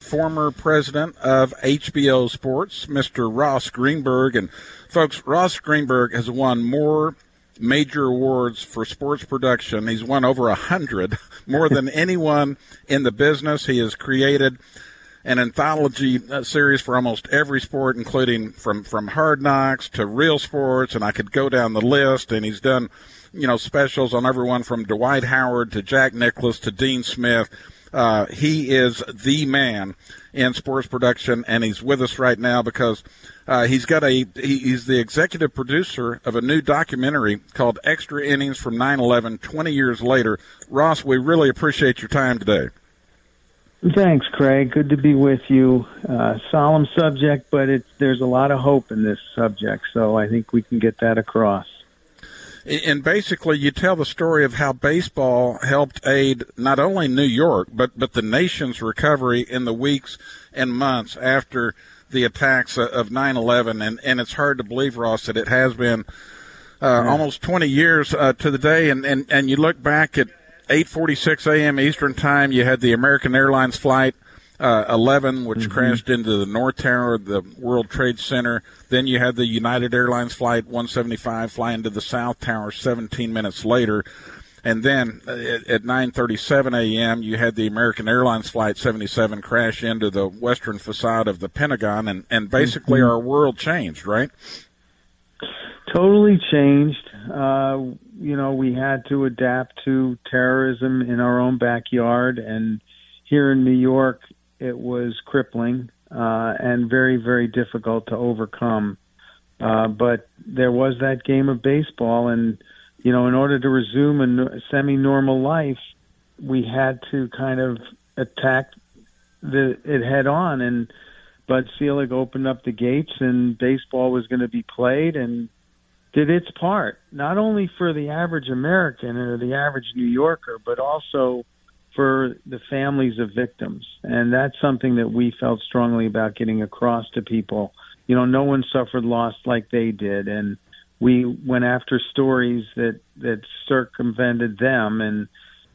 former president of HBO Sports, Mr. Ross Greenberg. And folks, Ross Greenberg has won more major awards for sports production. He's won over 100, more than anyone in the business. He has created an anthology series for almost every sport, including from Hard Knocks to Real Sports, and I could go down the list. And he's done, specials on everyone from Dwight Howard to Jack Nicklaus to Dean Smith. He is the man in sports production, and he's with us right now because he's the executive producer of a new documentary called Extra Innings from 9/11, 20 years later. Ross, we really appreciate your time today. Thanks, Craig. Good to be with you. Solemn subject, but there's a lot of hope in this subject, so I think we can get that across. And basically, you tell the story of how baseball helped aid not only New York, but the nation's recovery in the weeks and months after the attacks of 9/11. And it's hard to believe, Ross, that it has been almost 20 years to the day. And you look back at 8:46 a.m. Eastern Time, you had the American Airlines Flight 11, which crashed into the North Tower of the World Trade Center. Then you had the United Airlines Flight 175 fly into the South Tower 17 minutes later. And then at 9:37 a.m., you had the American Airlines Flight 77 crash into the western facade of the Pentagon. And basically our world changed, right? Totally changed. We had to adapt to terrorism in our own backyard. And here in New York, it was crippling and very, very difficult to overcome. But there was that game of baseball. And, in order to resume a semi-normal life, we had to kind of attack it head on. And Bud Selig opened up the gates, and baseball was going to be played and did its part, not only for the average American or the average New Yorker, but also for the families of victims. And that's something that we felt strongly about getting across to people. No one suffered loss like they did. And we went after stories that circumvented them. And,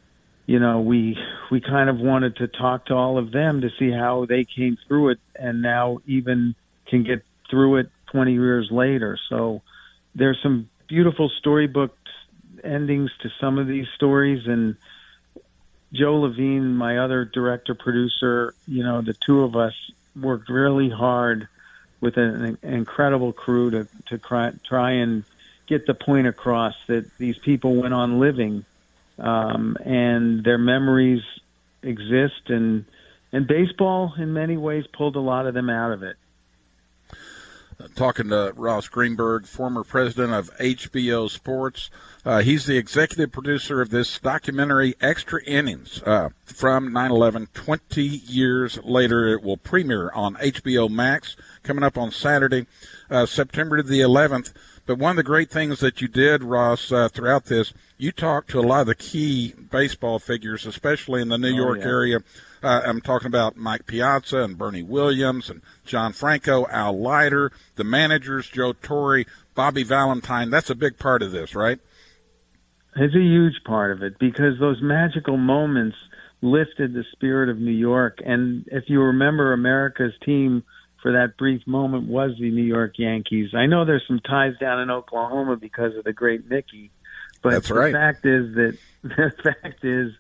we kind of wanted to talk to all of them to see how they came through it and now even can get through it 20 years later. So there's some beautiful storybook endings to some of these stories. And Joe Levine, my other director producer, the two of us worked really hard with an incredible crew to try and get the point across that these people went on living, and their memories exist, and baseball in many ways pulled a lot of them out of it. Talking to Ross Greenberg, former president of HBO Sports. He's the executive producer of this documentary, Extra Innings, from 9/11. 20 years later, it will premiere on HBO Max, coming up on Saturday, September the 11th. But one of the great things that you did, Ross, throughout this, you talked to a lot of the key baseball figures, especially in the New York area. I'm talking about Mike Piazza and Bernie Williams and John Franco, Al Leiter, the managers, Joe Torre, Bobby Valentine. That's a big part of this, right? It's a huge part of it because those magical moments lifted the spirit of New York. And if you remember, America's team for that brief moment was the New York Yankees. I know there's some ties down in Oklahoma because of the great Mickey, but That's right. The fact is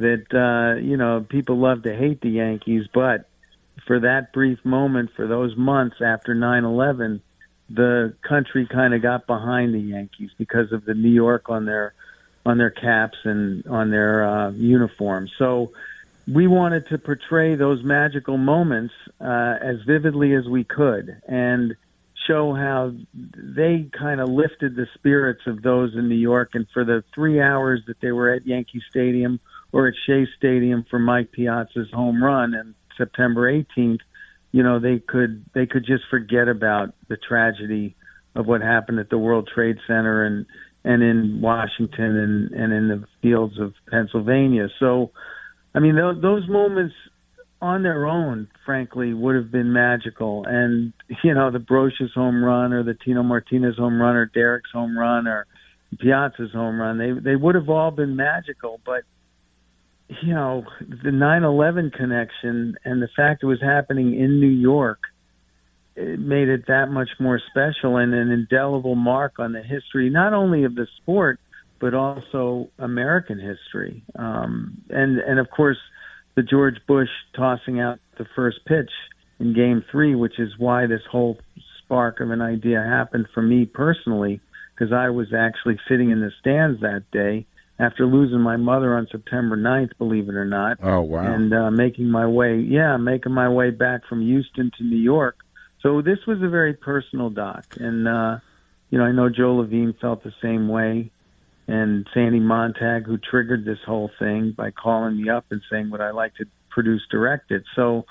that people love to hate the Yankees, but for that brief moment, for those months after 9/11, the country kind of got behind the Yankees because of the New York on their caps and on their uniforms. So we wanted to portray those magical moments as vividly as we could and show how they kind of lifted the spirits of those in New York. And for the 3 hours that they were at Yankee Stadium or at Shea Stadium for Mike Piazza's home run on September 18th, they could just forget about the tragedy of what happened at the World Trade Center and in Washington and in the fields of Pennsylvania. So, I mean, those moments on their own, frankly, would have been magical. And, the Brocious home run or the Tino Martinez home run or Derek's home run or Piazza's home run, they would have all been magical. But the 9/11 connection and the fact it was happening in New York, it made it that much more special and an indelible mark on the history, not only of the sport, but also American history. And of course, the George Bush tossing out the first pitch in Game 3, which is why this whole spark of an idea happened for me personally, because I was actually sitting in the stands that day after losing my mother on September 9th, believe it or not. Oh, wow. And making my way back from Houston to New York. So this was a very personal doc. And, I know Joe Levine felt the same way. And Sandy Montag, who triggered this whole thing by calling me up and saying, would I like to produce, direct it? So,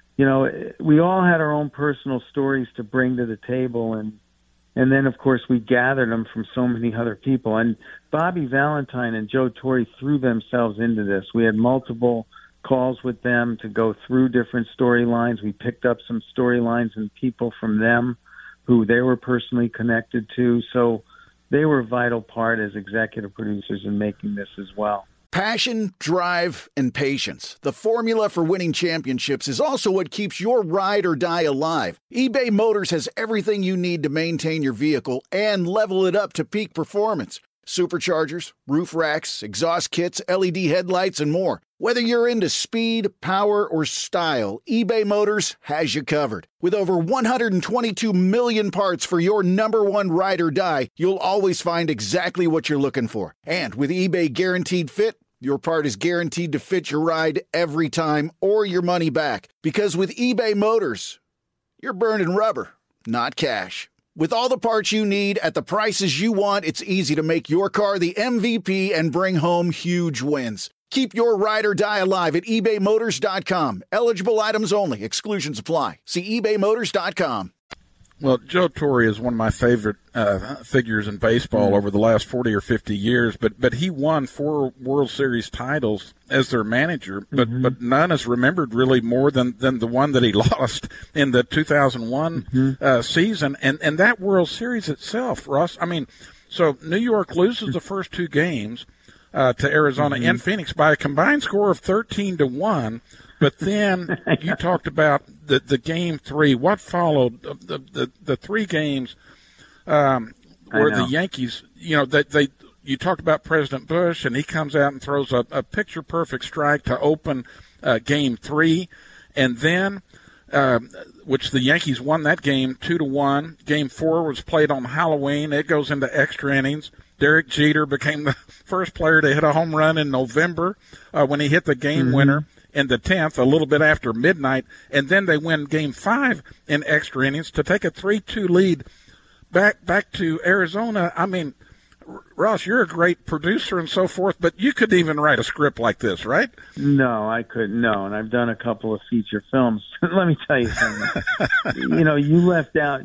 we all had our own personal stories to bring to the table. And then, of course, we gathered them from so many other people. And Bobby Valentine and Joe Torre threw themselves into this. We had multiple calls with them to go through different storylines. We picked up some storylines and people from them who they were personally connected to. So they were a vital part as executive producers in making this as well. Passion, drive, and patience. The formula for winning championships is also what keeps your ride or die alive. eBay Motors has everything you need to maintain your vehicle and level it up to peak performance. Superchargers, roof racks, exhaust kits, LED headlights, and more. Whether you're into speed, power, or style, eBay Motors has you covered. With over 122 million parts for your number one ride or die, you'll always find exactly what you're looking for. And with eBay Guaranteed Fit, your part is guaranteed to fit your ride every time or your money back. Because with eBay Motors, you're burning rubber, not cash. With all the parts you need at the prices you want, it's easy to make your car the MVP and bring home huge wins. Keep your ride or die alive at ebaymotors.com. Eligible items only. Exclusions apply. See ebaymotors.com. Well, Joe Torre is one of my favorite figures in baseball over the last 40 or 50 years, but he won 4 World Series titles as their manager, but none is remembered really more than the one that he lost in the 2001 season. And that World Series itself, Ross, I mean, so New York loses the first 2 games to Arizona and Phoenix by a combined score of 13-1. But then you talked about the Game 3. What followed? The 3 games where the Yankees, you talked about President Bush, and he comes out and throws a picture-perfect strike to open Game 3. And then, which the Yankees won that game 2-1. Game 4 was played on Halloween. It goes into extra innings. Derek Jeter became the first player to hit a home run in November when he hit the game winner in the 10th, a little bit after midnight, and then they win Game 5 in extra innings to take a 3-2 lead back to Arizona. I mean, Ross, you're a great producer and so forth, but you couldn't even write a script like this, right? No, I couldn't. No, and I've done a couple of feature films. Let me tell you something. You left out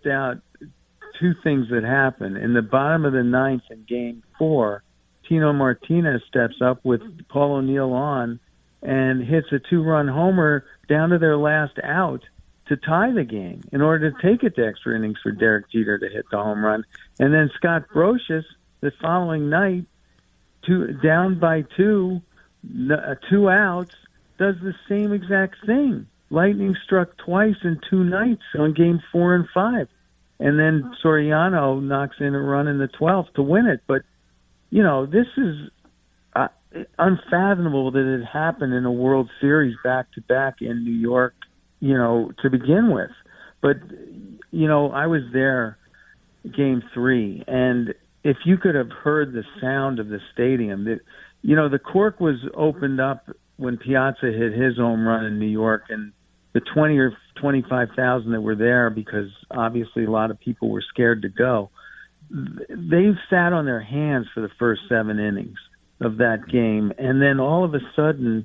2 things that happened. In the bottom of the 9th in Game 4, Tino Martinez steps up with Paul O'Neill on and hits a 2-run homer down to their last out to tie the game in order to take it to extra innings for Derek Jeter to hit the home run. And then Scott Brocious, the following night, down by 2 outs, does the same exact thing. Lightning struck twice in 2 nights on Game 4 and 5. And then Soriano knocks in a run in the 12th to win it. But, this is unfathomable that it happened in a World Series back-to-back in New York, to begin with. But, I was there Game 3, and if you could have heard the sound of the stadium, the cork was opened up when Piazza hit his home run in New York, and the 20 or 25,000 that were there, because obviously a lot of people were scared to go, they sat on their hands for the first 7 innings of that game. And then all of a sudden,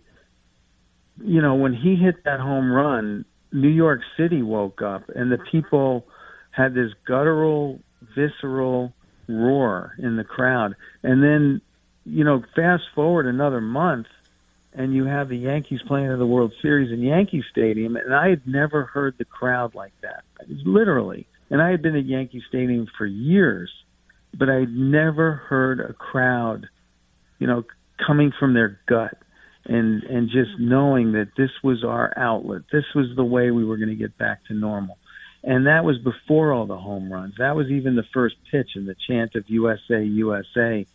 when he hit that home run, New York City woke up, and the people had this guttural, visceral roar in the crowd. And then, fast forward another month, and you have the Yankees playing in the World Series in Yankee Stadium, and I had never heard the crowd like that, literally. And I had been at Yankee Stadium for years, but I had never heard a crowd, coming from their gut. and just knowing that this was our outlet. This was the way we were going to get back to normal. And that was before all the home runs. That was even the first pitch and the chant of USA, USA,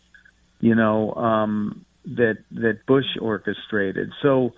that Bush orchestrated. So,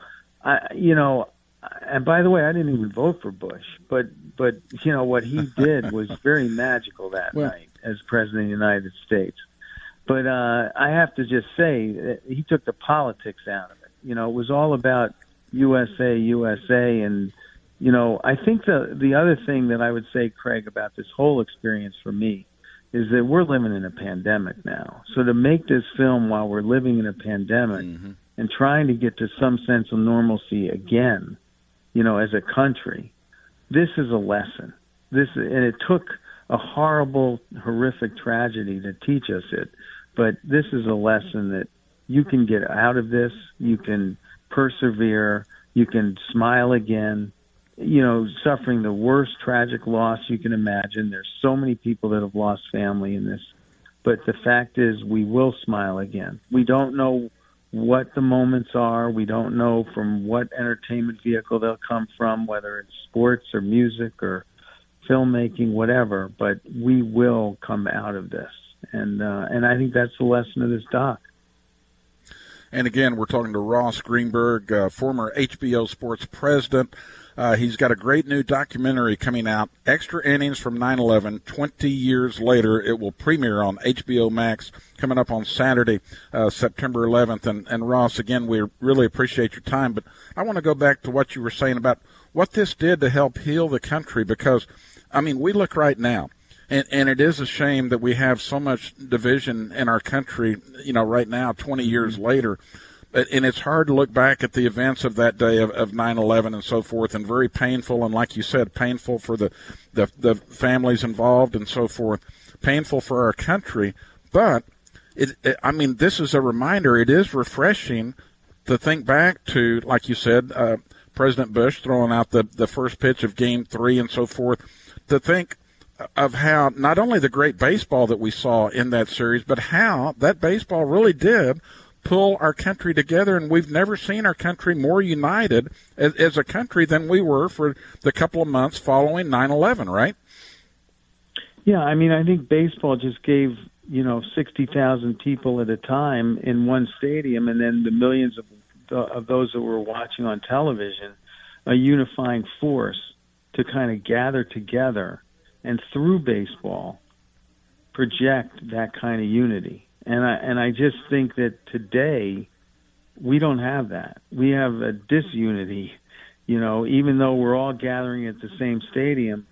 and by the way, I didn't even vote for Bush, but what he did was very magical that night as President of the United States. But I have to just say that he took the politics out of it. It was all about USA, USA. And, I think the other thing that I would say, Craig, about this whole experience for me is that we're living in a pandemic now. So to make this film while we're living in a pandemic and trying to get to some sense of normalcy again, as a country, this is a lesson. And it took a horrible, horrific tragedy to teach us it. But this is a lesson that you can get out of this. You can persevere. You can smile again. Suffering the worst tragic loss you can imagine. There's so many people that have lost family in this. But the fact is, we will smile again. We don't know what the moments are. We don't know from what entertainment vehicle they'll come from, whether it's sports or music or filmmaking, whatever. But we will come out of this. And I think that's the lesson of this doc. And again, we're talking to Ross Greenberg, former HBO Sports president. He's got a great new documentary coming out, Extra Innings from 9/11, 20 years later. It will premiere on HBO Max coming up on Saturday, September 11th. And Ross, again, we really appreciate your time. But I want to go back to what you were saying about what this did to help heal the country, because, we look right now. And it is a shame that we have so much division in our country, right now, 20 years later. And it's hard to look back at the events of that day of 9/11 and so forth, and very painful. And like you said, painful for the families involved and so forth, painful for our country. But, this is a reminder. It is refreshing to think back to, like you said, President Bush throwing out the first pitch of Game 3 and so forth, to think of how not only the great baseball that we saw in that series, but how that baseball really did pull our country together. And we've never seen our country more united as a country than we were for the couple of months following 9/11, right? Yeah, I think baseball just gave, 60,000 people at a time in one stadium, and then the millions of those that were watching on television, a unifying force to kind of gather together and through baseball project that kind of unity. And I just think that today we don't have that. We have a disunity, even though we're all gathering at the same stadium,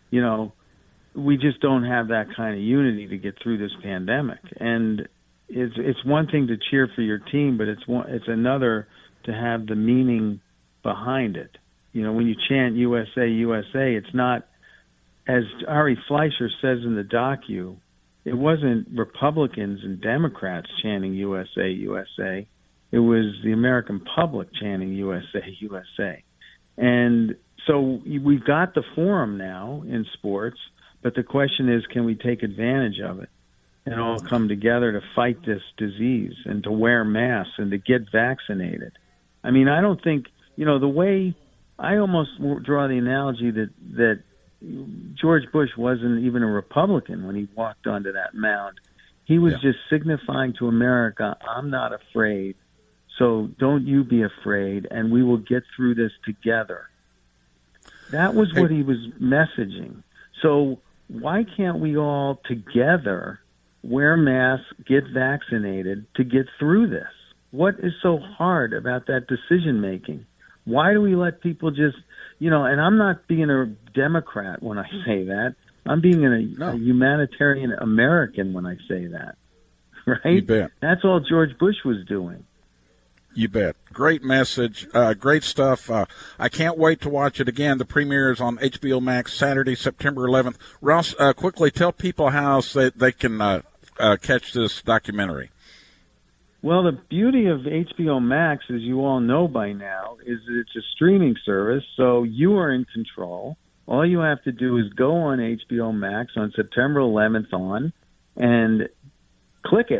we just don't have that kind of unity to get through this pandemic. And it's one thing to cheer for your team, but it's another to have the meaning behind it. When you chant USA, USA, it's not, as Ari Fleischer says in the docu, it wasn't Republicans and Democrats chanting USA, USA. It was the American public chanting USA, USA. And so we've got the forum now in sports, but the question is, can we take advantage of it and all come together to fight this disease and to wear masks and to get vaccinated? I don't think, the way I almost draw the analogy that George Bush wasn't even a Republican when he walked onto that mound. He was just signifying to America, I'm not afraid, so don't you be afraid, and we will get through this together. That was what he was messaging. So why can't we all together wear masks, get vaccinated to get through this? What is so hard about that decision-making? Why do we let people just, and I'm not being a Democrat when I say that. I'm being a humanitarian American when I say that, right? You bet. That's all George Bush was doing. You bet. Great message. Great stuff. I can't wait to watch it again. The premiere is on HBO Max Saturday, September 11th. Ross, quickly tell people how they can catch this documentary. Well, the beauty of HBO Max, as you all know by now, is that it's a streaming service, so you are in control. All you have to do is go on HBO Max on September 11th and click it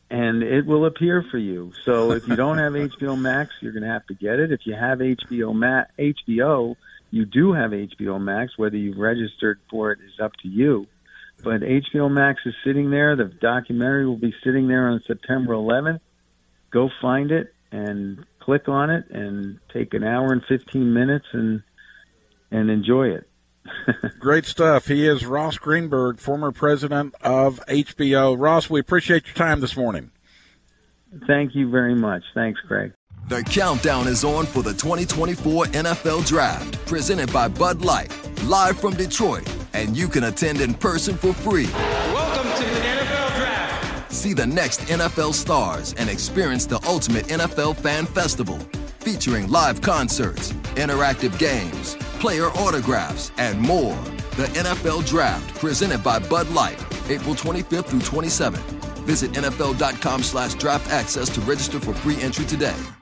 and it will appear for you. So if you don't have HBO Max, you're going to have to get it. If you have HBO, you do have HBO Max. Whether you've registered for it is up to you. But HBO Max is sitting there. The documentary will be sitting there on September 11th. Go find it and click on it and take an hour and 15 minutes and enjoy it. Great stuff. He is Ross Greenberg, former president of HBO. Ross, we appreciate your time this morning. Thank you very much. Thanks, Craig. The countdown is on for the 2024 NFL Draft, presented by Bud Light, live from Detroit, and you can attend in person for free. Welcome to the NFL Draft. See the next NFL stars and experience the ultimate NFL Fan Festival, featuring live concerts, interactive games, player autographs, and more. The NFL Draft, presented by Bud Light, April 25th through 27th. Visit NFL.com/draft access to register for free entry today.